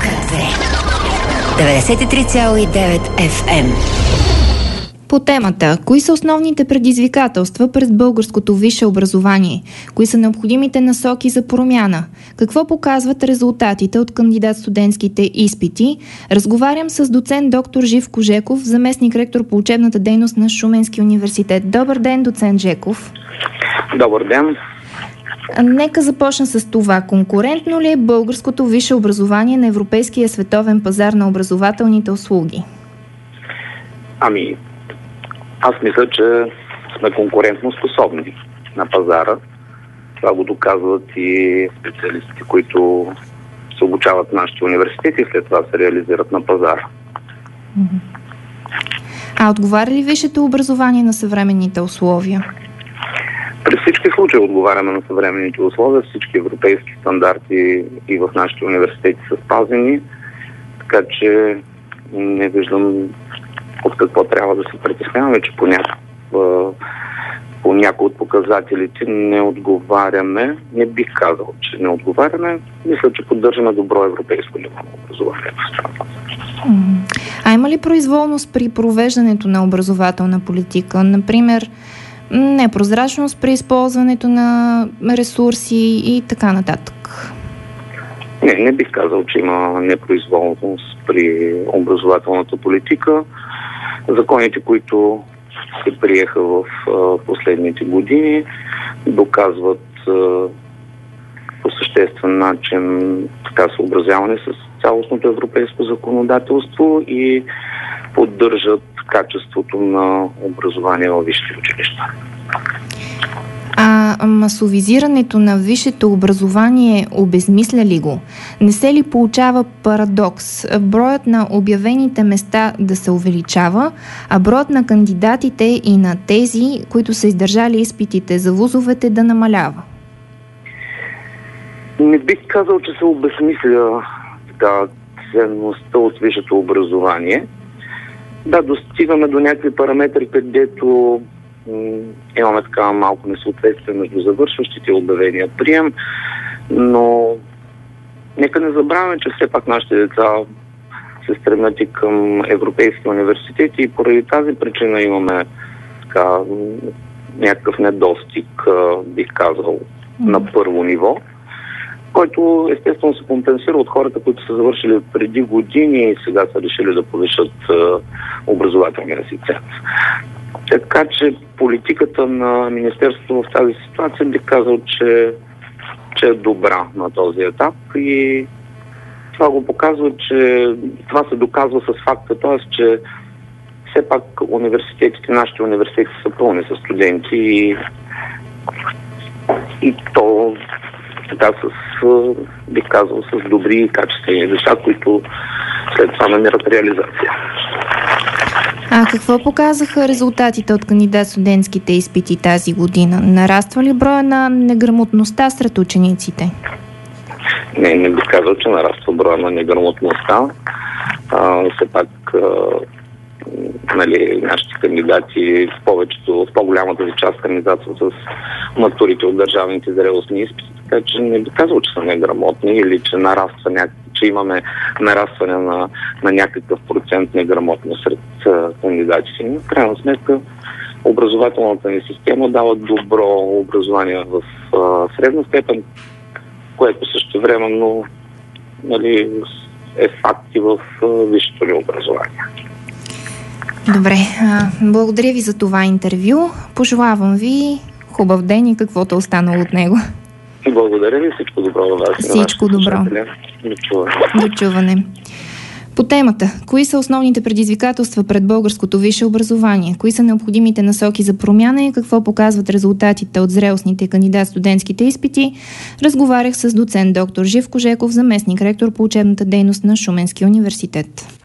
Някъде 93,9 FM. По темата, кои са основните предизвикателства пред българското висше образование? Кои са необходимите насоки за промяна? Какво показват резултатите от кандидат-студентските изпити? Разговарям с доцент доктор Живко Жеков, заместник-ректор по учебната дейност на Шуменския университет. Добър ден, доцент Жеков. Добър ден. Нека започна с това. Конкурентно ли е българското висше образование на европейския световен пазар на образователните услуги? Аз мисля, че сме конкурентно способни на пазара. Това го доказват и специалистите, които се обучават в нашите университети и след това се реализират на пазара. А отговаря ли висшето образование на съвременните условия? При всички случаи отговаряме на съвременните условия. Всички европейски стандарти и в нашите университети са спазени, така че не виждам от какво трябва да се притесняваме, че по някои от показателите не отговаряме. Не бих казал, че не отговаряме. Мисля, че поддържаме добро европейско ниво на образование в страната. А има ли произволност при провеждането на образователна политика? Например, непрозрачност при използването на ресурси и така нататък? Не бих казал, че има непроизволност при образователната политика. Законите, които се приеха в последните години, доказват по съществен начин съобразяване с цялостното европейско законодателство и поддържат качеството на образование във висшите училища. А масовизирането на висшето образование обезмисля ли го? Не се ли получава парадокс? Броят на обявените места да се увеличава, а броят на кандидатите и на тези, които са издържали изпитите за вузовете, да намалява? Не бих казал, че се обезмисля ценността от висшето образование. Да, достигаме до някакви параметри, където имаме малко несъответствие между завършващите и обявения прием, но нека не забравяме, че все пак нашите деца се стремят и към европейски университети и поради тази причина имаме някакъв недостиг, бих казал, на първо ниво, който естествено се компенсира от хората, които са завършили преди години и сега са решили да повишат образователния си ценз. Така че политиката на Министерството в тази ситуация бих казал, че е добра на този етап и това го показва, че това се доказва с факта, т.е. че все пак университетите, нашите университети са пълни с студенти и то бих казал, с добри и качествени неща, които след това намират реализация. А какво показаха резултатите от кандидат-студентските изпити тази година? Нараства ли броя на неграмотността сред учениците? Не бих казал, че нараства броя на неграмотността. Все пак нашите кандидати в по-голямата си част кандидатстват с матурите от държавните зрелостни изпити, така че не би казал, че са неграмотни или че имаме нарастване на някакъв процент неграмотност сред кандидатите. В крайна сметка образователната ни система дава добро образование в средна степен, което същевременно е факт и в висшето ни образование. Добре, благодаря ви за това интервю. Пожелавам ви хубав ден и каквото е останало от него. Благодаря ви, всичко добро във вас. Всичко добро. До чуване. По темата, кои са основните предизвикателства пред българското висше образование? Кои са необходимите насоки за промяна и какво показват резултатите от зрелостните кандидат-студентските изпити? Разговарях с доцент доктор Живко Жеков, заместник-ректор по учебната дейност на Шуменския университет.